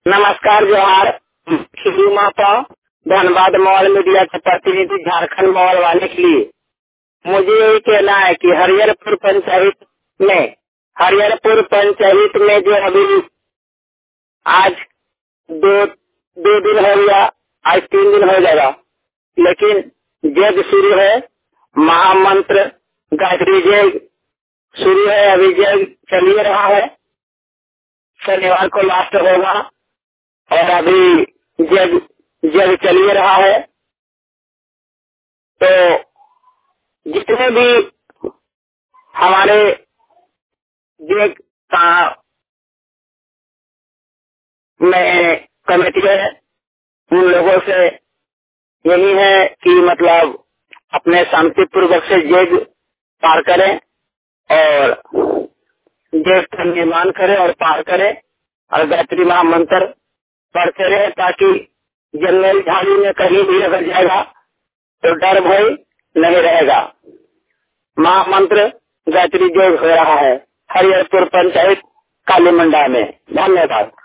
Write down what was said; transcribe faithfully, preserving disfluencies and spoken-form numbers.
नमस्कार जोहार। खिलू माता धनबाद मॉल मीडिया के प्रतिनिधि झारखंड मॉल वाले के लिए मुझे यही कहना है कि हरिहरपुर पंचायत में हरिहरपुर पंचायत में जो अभी आज दो दो दिन हो गया, आज तीन दिन हो जाएगा, लेकिन जग शुरू है। महामंत्र गायत्री जग शुरू है, अभी जग चल ही रहा है। शनिवार को लास्ट होगा और अभी जग जग चल ही रहा है। तो जितने भी हमारे जग का में कमेटी है, उन लोगों से यही है कि मतलब अपने शांति पूर्वक से जग पार करें और जग का निर्माण करें और पार करें और गायत्री महामंत्र पढ़ते रहे, ताकि जंगल झाड़ी में कहीं भी अगर जाएगा तो डर भय नहीं रहेगा। महामंत्र गायत्री जग हो रहा है हरिहरपुर पंचायत काली मंडा में। धन्यवाद।